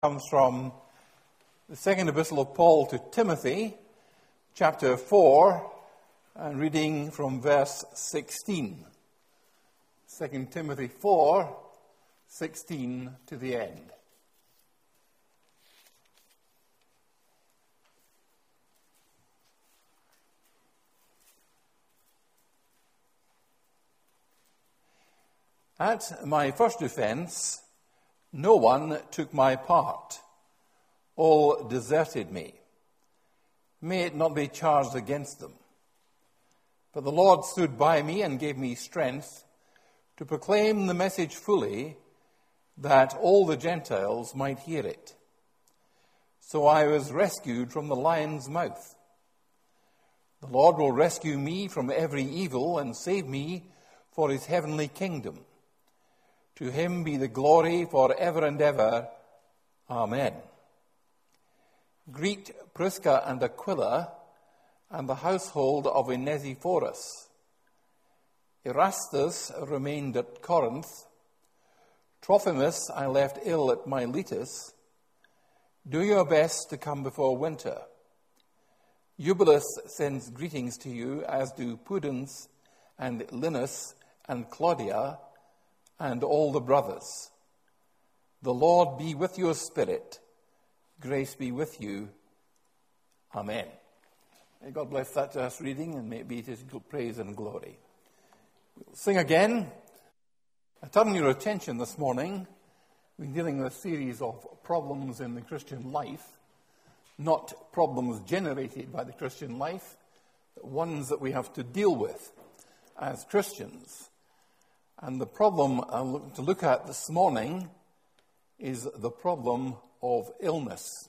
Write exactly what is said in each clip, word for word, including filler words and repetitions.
Comes from the second epistle of Paul to Timothy, chapter four, and reading from verse sixteen. Second Timothy four, sixteen to the end. At my first offense, no one took my part. All deserted me. May it not be charged against them. But the Lord stood by me and gave me strength to proclaim the message fully, that all the Gentiles might hear it. So I was rescued from the lion's mouth. The Lord will rescue me from every evil and save me for his heavenly kingdom. To him be the glory forever and ever. Amen. Greet Prisca and Aquila and the household of Onesiphorus. Erastus remained at Corinth. Trophimus I left ill at Miletus. Do your best to come before winter. Eubulus sends greetings to you, as do Pudens and Linus and Claudia, and all the brothers. The Lord be with your spirit. Grace be with you. Amen. May God bless that to us reading, and may it be to his praise and glory. We'll sing again. I turn your attention this morning. We've been dealing with a series of problems in the Christian life, not problems generated by the Christian life, but ones that we have to deal with as Christians. And the problem I'm looking to look at this morning is the problem of illness.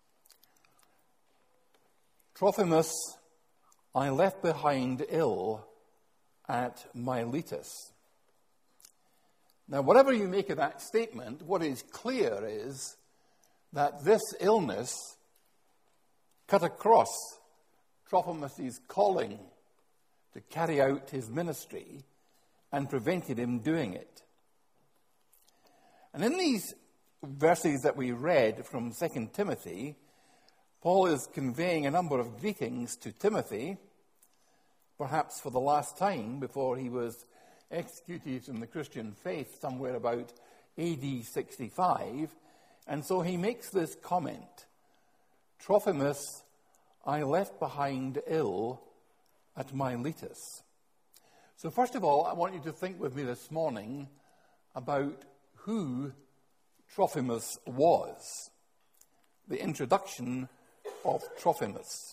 Trophimus I left behind ill at Miletus. Now, whatever you make of that statement, what is clear is that this illness cut across Trophimus' calling to carry out his ministry and prevented him doing it. And in these verses that we read from Second Timothy, Paul is conveying a number of greetings to Timothy, perhaps for the last time before he was executed in the Christian faith somewhere about A D sixty-five. And so he makes this comment: Trophimus I left behind ill at Miletus. So first of all, I want you to think with me this morning about who Trophimus was. The introduction of Trophimus.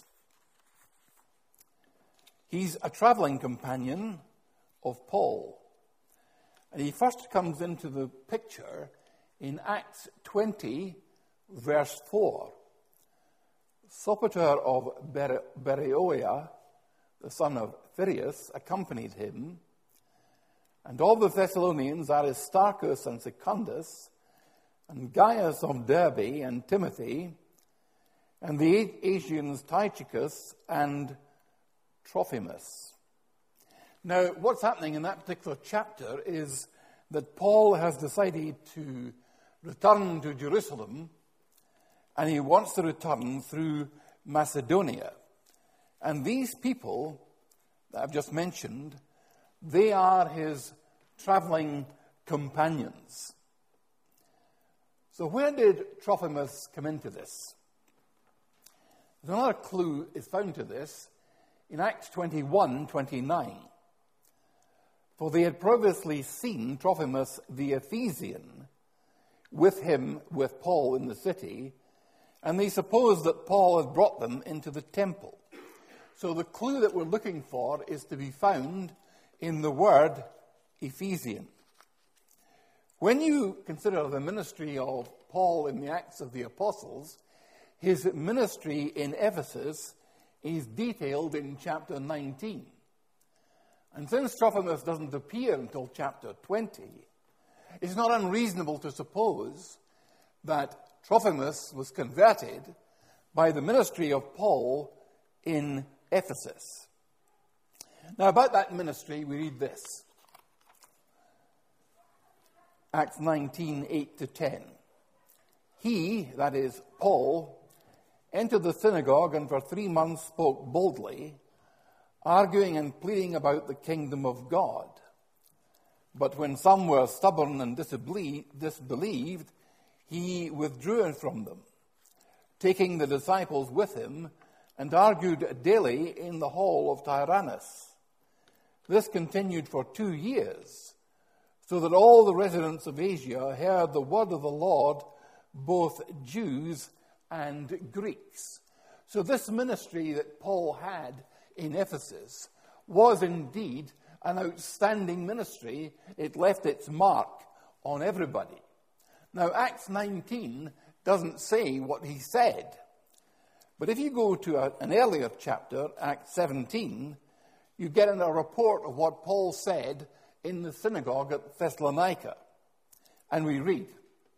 He's a traveling companion of Paul. And he first comes into the picture in Acts twenty, verse four. Sopater of Bere- Bereoia, the son of Phaereus, accompanied him, and all the Thessalonians, Aristarchus and Secundus, and Gaius of Derbe and Timothy, and the Asians Tychicus and Trophimus. Now, what's happening in that particular chapter is that Paul has decided to return to Jerusalem, and he wants to return through Macedonia. And these people that I've just mentioned, they are his traveling companions. So where did Trophimus come into this? There's another clue is found to this in Acts twenty-one twenty-nine. For they had previously seen Trophimus the Ephesian with him, with Paul in the city, and they supposed that Paul had brought them into the temple. So the clue that we're looking for is to be found in the word Ephesian. When you consider the ministry of Paul in the Acts of the Apostles, his ministry in Ephesus is detailed in chapter nineteen. And since Trophimus doesn't appear until chapter twenty, it's not unreasonable to suppose that Trophimus was converted by the ministry of Paul in Ephesus. Now, about that ministry, we read this. Acts nineteen, eight to ten. He, that is, Paul, entered the synagogue and for three months spoke boldly, arguing and pleading about the kingdom of God. But when some were stubborn and disbelieved, he withdrew from them, taking the disciples with him, and argued daily in the hall of Tyrannus. This continued for two years, so that all the residents of Asia heard the word of the Lord, both Jews and Greeks. So this ministry that Paul had in Ephesus was indeed an outstanding ministry. It left its mark on everybody. Now, Acts nineteen doesn't say what he said. But if you go to a, an earlier chapter, Acts seventeen, you get in a report of what Paul said in the synagogue at Thessalonica. And we read,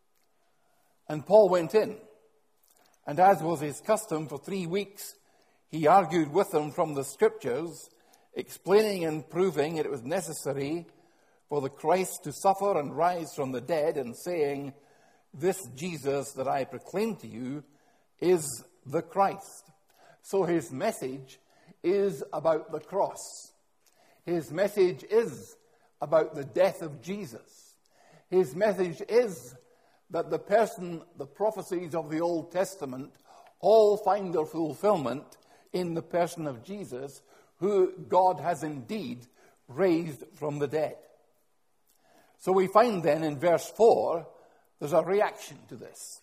"And Paul went in, and as was his custom for three weeks, he argued with them from the Scriptures, explaining and proving it was necessary for the Christ to suffer and rise from the dead, and saying, 'This Jesus that I proclaim to you is the Christ.'" So his message is about the cross. His message is about the death of Jesus. His message is that the person, the prophecies of the Old Testament, all find their fulfillment in the person of Jesus, who God has indeed raised from the dead. So we find then in verse four, there's a reaction to this.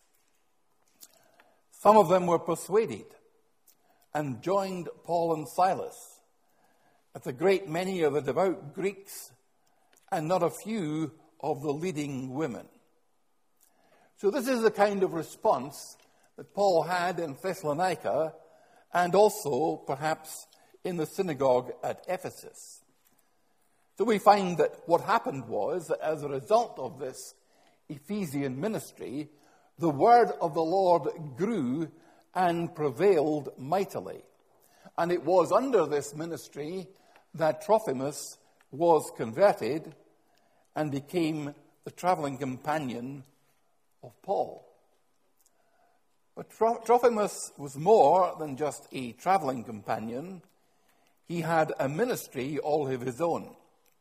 Some of them were persuaded and joined Paul and Silas, at a great many of the devout Greeks and not a few of the leading women. So this is the kind of response that Paul had in Thessalonica and also perhaps in the synagogue at Ephesus. So we find that what happened was that as a result of this Ephesian ministry, the word of the Lord grew and prevailed mightily. And it was under this ministry that Trophimus was converted and became the traveling companion of Paul. But Trophimus was more than just a traveling companion. He had a ministry all of his own.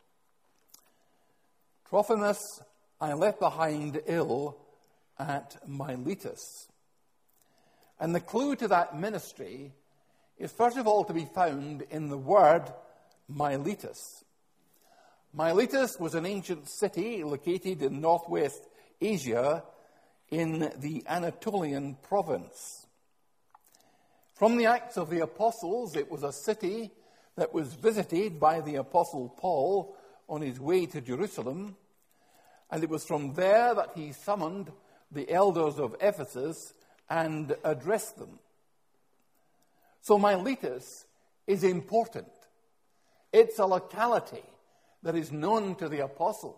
Trophimus I left behind ill at Miletus. And the clue to that ministry is first of all to be found in the word Miletus. Miletus was an ancient city located in northwest Asia in the Anatolian province. From the Acts of the Apostles, it was a city that was visited by the Apostle Paul on his way to Jerusalem, and it was from there that he summoned the elders of Ephesus and addressed them. So Miletus is important. It's a locality that is known to the apostle.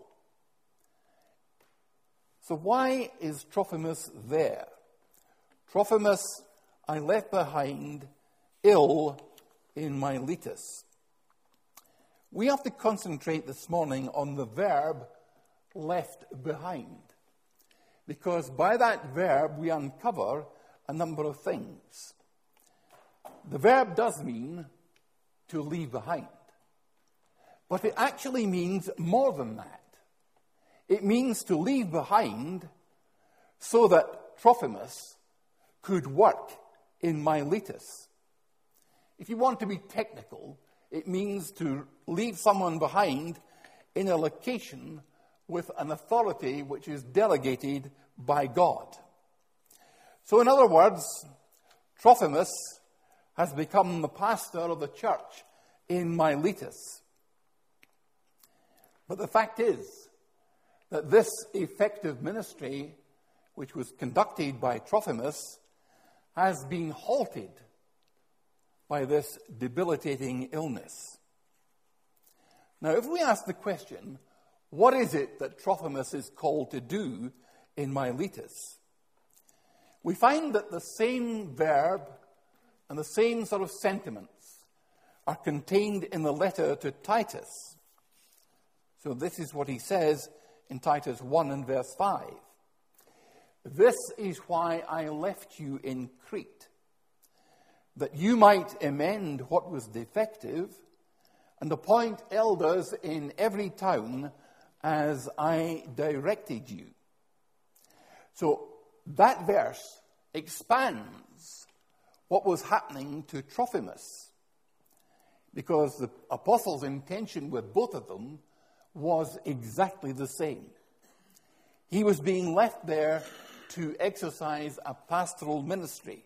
So why is Trophimus there? Trophimus I left behind ill in Miletus. We have to concentrate this morning on the verb left behind, because by that verb we uncover a number of things. The verb does mean to leave behind, but it actually means more than that. It means to leave behind so that Trophimus could work in Miletus. If you want to be technical, it means to leave someone behind in a location with an authority which is delegated by God. So in other words, Trophimus has become the pastor of the church in Miletus. But the fact is that this effective ministry, which was conducted by Trophimus, has been halted by this debilitating illness. Now, if we ask the question, what is it that Trophimus is called to do in Miletus? We find that the same verb and the same sort of sentiments are contained in the letter to Titus. So this is what he says in Titus one and verse five. "This is why I left you in Crete, that you might amend what was defective and appoint elders in every town as I directed you." So that verse expands what was happening to Trophimus, because the apostles' intention with both of them was exactly the same. He was being left there to exercise a pastoral ministry.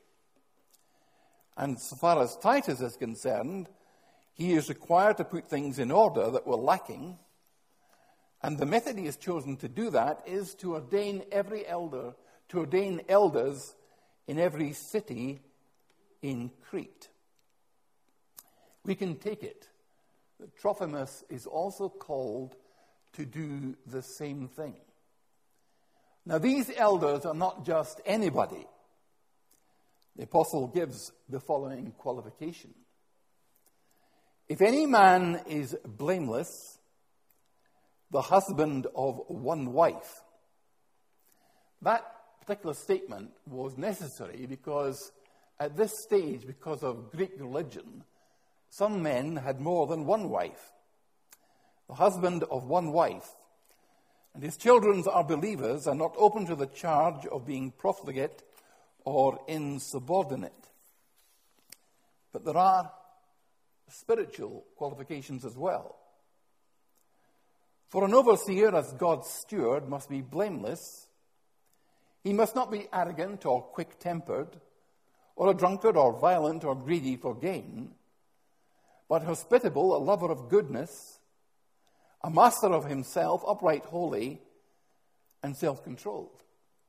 And so far as Titus is concerned, he is required to put things in order that were lacking. And the method he has chosen to do that is to ordain every elder, to ordain elders in every city in Crete. We can take it that Trophimus is also called to do the same thing. Now, these elders are not just anybody. The apostle gives the following qualification: "If any man is blameless, the husband of one wife." That particular statement was necessary because at this stage, because of Greek religion, some men had more than one wife. The husband of one wife, and his children are believers, are not open to the charge of being profligate or insubordinate. But there are spiritual qualifications as well. For an overseer as God's steward must be blameless. He must not be arrogant or quick-tempered, or a drunkard or violent or greedy for gain, but hospitable, a lover of goodness, a master of himself, upright, holy, and self-controlled.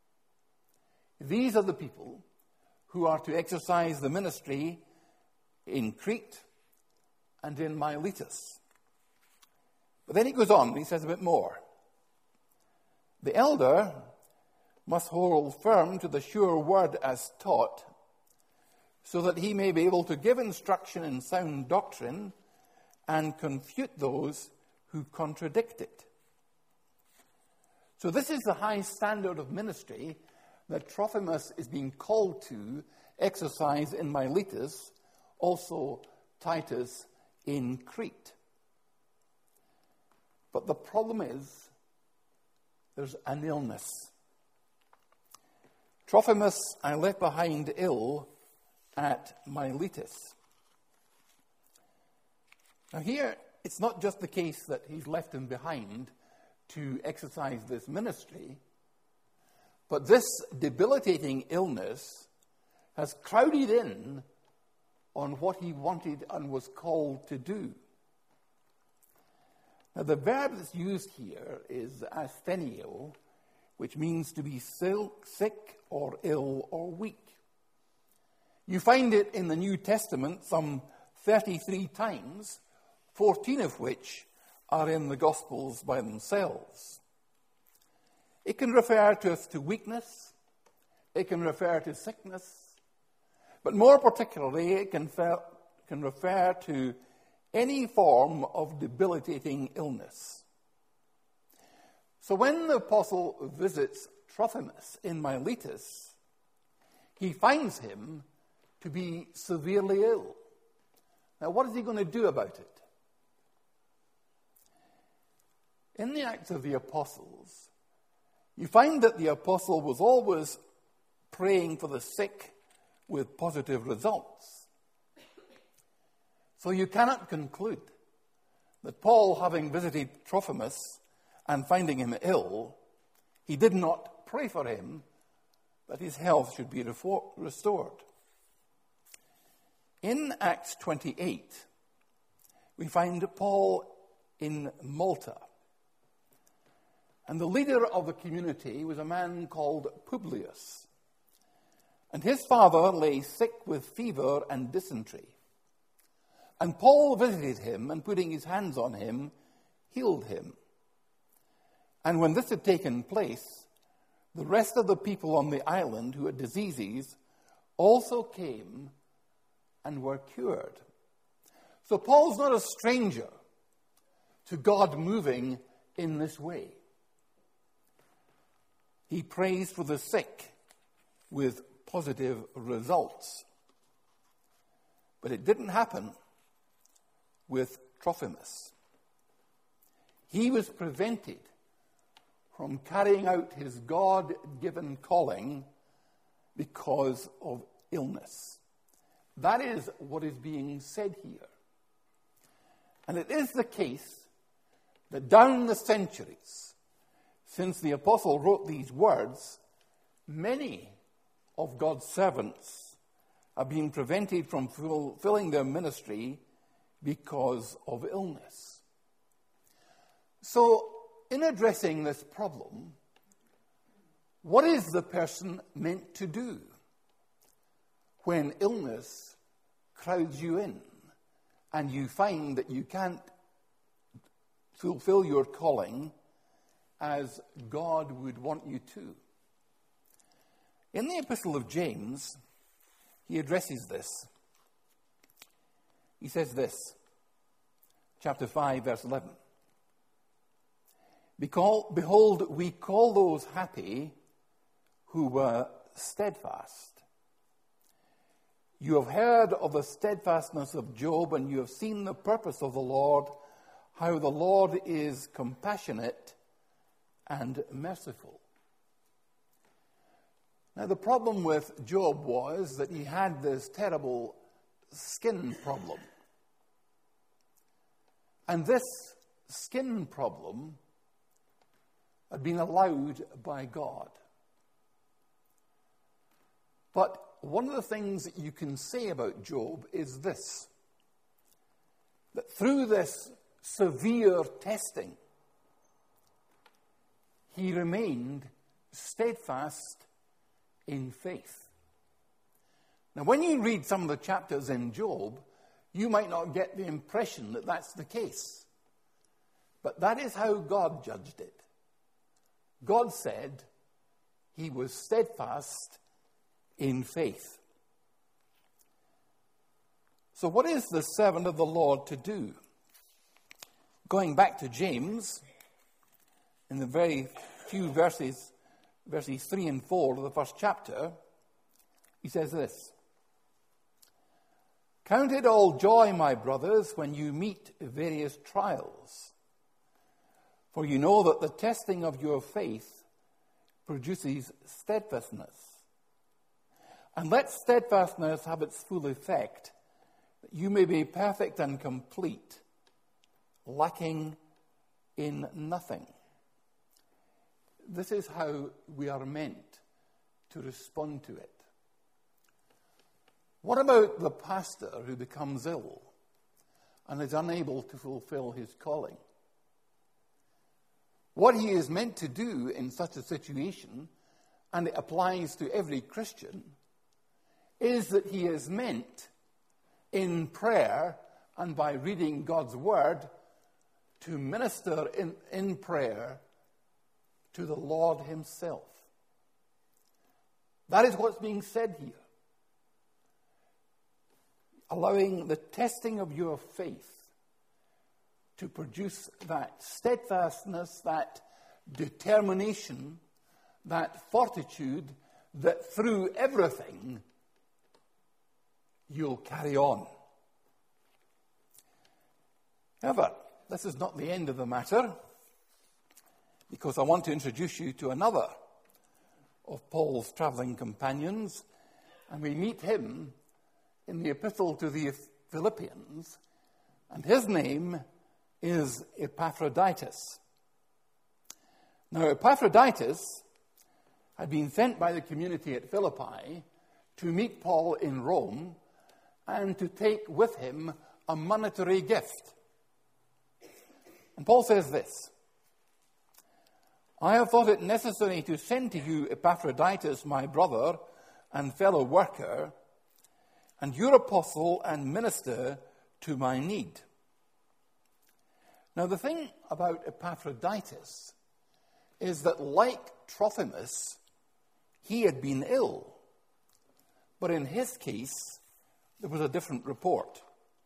These are the people who are to exercise the ministry in Crete and in Miletus. But then he goes on and he says a bit more. "The elder must hold firm to the sure word as taught, so that he may be able to give instruction in sound doctrine and confute those who contradict it." So this is the high standard of ministry that Trophimus is being called to exercise in Miletus, also Titus in Crete. But the problem is, there's an illness. "Trophimus I left behind ill at Miletus." Now here, it's not just the case that he's left him behind to exercise this ministry, but this debilitating illness has crowded in on what he wanted and was called to do. Now the verb that's used here is asthenio, which means to be sick or ill or weak. You find it in the New Testament some thirty-three times, fourteen of which are in the Gospels by themselves. It can refer to, to weakness, it can refer to sickness, but more particularly it can, fer- can refer to any form of debilitating illness. So when the apostle visits Trophimus in Miletus, he finds him to be severely ill. Now, what is he going to do about it? In the Acts of the Apostles, you find that the apostle was always praying for the sick with positive results. So you cannot conclude that Paul, having visited Trophimus and finding him ill, he did not pray for him that his health should be restored. In Acts twenty-eight, we find Paul in Malta. And the leader of the community was a man called Publius. And his father lay sick with fever and dysentery. And Paul visited him, and putting his hands on him, healed him. And when this had taken place, the rest of the people on the island who had diseases also came and were cured. So Paul's not a stranger to God moving in this way. he prays for the sick with positive results. But it didn't happen with Trophimus. He was prevented from carrying out his God-given calling because of illness. That is what is being said here. And it is the case that down the centuries, since the apostle wrote these words, many of God's servants have been prevented from fulfilling their ministry because of illness. So, in addressing this problem, what is the person meant to do when illness crowds you in and you find that you can't fulfill your calling as God would want you to? In the Epistle of James, he addresses this. He says this, chapter five, verse eleven. Behold, we call those happy who were steadfast. You have heard of the steadfastness of Job, and you have seen the purpose of the Lord, how the Lord is compassionate and merciful. Now, the problem with Job was that he had this terrible skin problem. And this skin problem had been allowed by God. But one of the things that you can say about Job is this, that through this severe testing, he remained steadfast in faith. Now, when you read some of the chapters in Job, you might not get the impression that that's the case. But that is how God judged it. God said he was steadfast in faith. So what is the servant of the Lord to do? Going back to James, in the very few verses, verses three and four of the first chapter, he says this. Count it all joy, my brothers, when you meet various trials. For you know that the testing of your faith produces steadfastness. And let steadfastness have its full effect, that you may be perfect and complete, lacking in nothing. This is how we are meant to respond to it. What about the pastor who becomes ill and is unable to fulfill his calling? What he is meant to do in such a situation, and it applies to every Christian, is that he is meant in prayer and by reading God's word to minister in, in prayer to the Lord himself. That is what's being said here. Allowing the testing of your faith to produce that steadfastness, that determination, that fortitude, that through everything you'll carry on. However, this is not the end of the matter, because I want to introduce you to another of Paul's traveling companions, and we meet him in the epistle to the Philippians, and his name is Epaphroditus. Now, Epaphroditus had been sent by the community at Philippi to meet Paul in Rome and to take with him a monetary gift. And Paul says this, I have thought it necessary to send to you Epaphroditus, my brother and fellow worker, and your apostle and minister to my need. Now, the thing about Epaphroditus is that, like Trophimus, he had been ill. But in his case, there was a different report.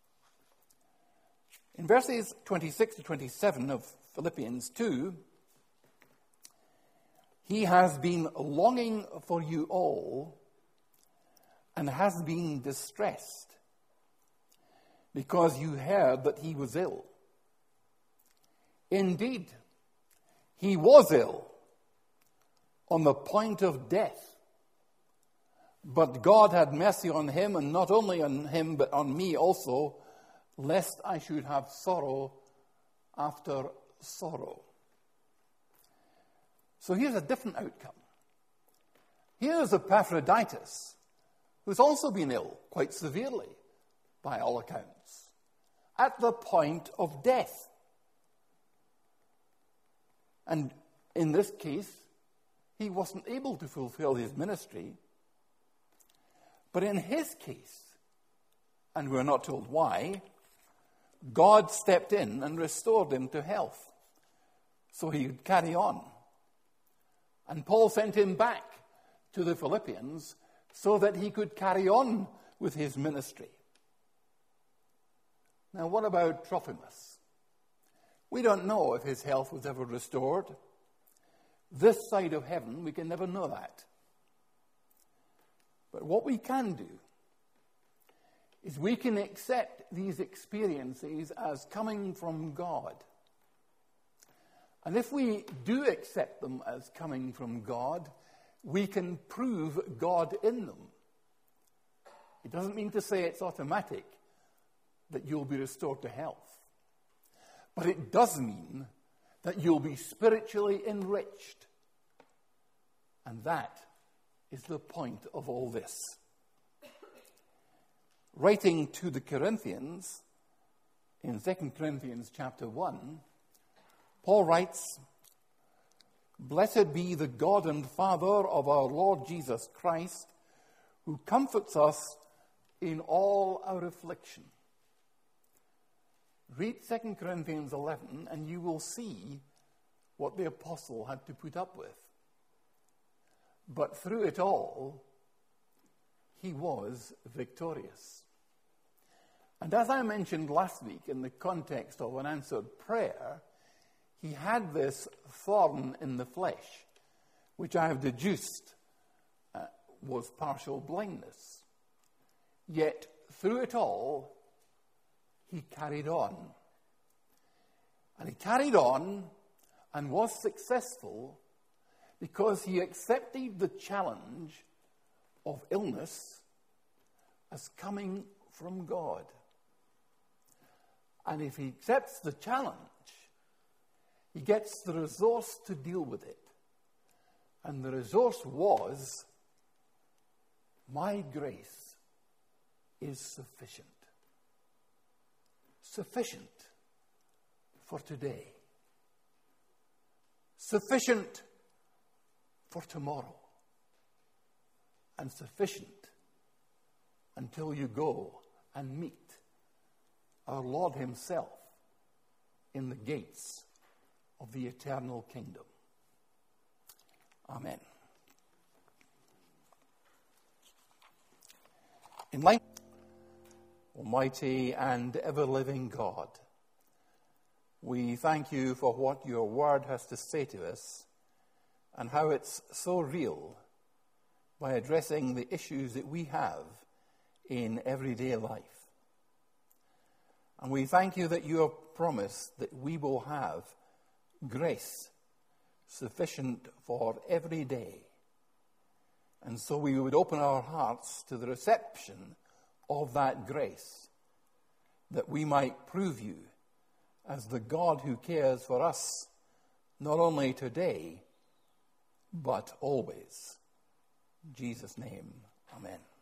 In verses twenty-six to twenty-seven of Philippians two, He has been longing for you all and has been distressed because you heard that he was ill. Indeed, he was ill, on the point of death. But God had mercy on him, and not only on him, but on me also, lest I should have sorrow after sorrow. So here's a different outcome. Here's Epaphroditus, who's also been ill, quite severely, by all accounts, at the point of death. And in this case, he wasn't able to fulfill his ministry. But in his case, and we're not told why, God stepped in and restored him to health so he could carry on. And Paul sent him back to the Philippians so that he could carry on with his ministry. Now, what about Trophimus? We don't know if his health was ever restored. This side of heaven, we can never know that. But what we can do is we can accept these experiences as coming from God. And if we do accept them as coming from God, we can prove God in them. It doesn't mean to say it's automatic that you'll be restored to health. But it does mean that you'll be spiritually enriched. And that is the point of all this. Writing to the Corinthians, in Second Corinthians chapter one, Paul writes, "Blessed be the God and Father of our Lord Jesus Christ, who comforts us in all our affliction." Read Second Corinthians eleven and you will see what the apostle had to put up with. But through it all, he was victorious. And as I mentioned last week in the context of an answered prayer, he had this thorn in the flesh, which I have deduced uh, was partial blindness. Yet through it all, he carried on. And he carried on and was successful because he accepted the challenge of illness as coming from God. And if he accepts the challenge, he gets the resource to deal with it. And the resource was, my grace is sufficient. Sufficient for today. Sufficient for tomorrow. And sufficient until you go and meet our Lord himself in the gates of the eternal kingdom. Amen. In light, Almighty and ever-living God, we thank you for what your word has to say to us and how it's so real by addressing the issues that we have in everyday life. And we thank you that you have promised that we will have grace sufficient for every day. And so we would open our hearts to the reception of that grace, that we might prove you as the God who cares for us, not only today, but always. In Jesus' name, amen.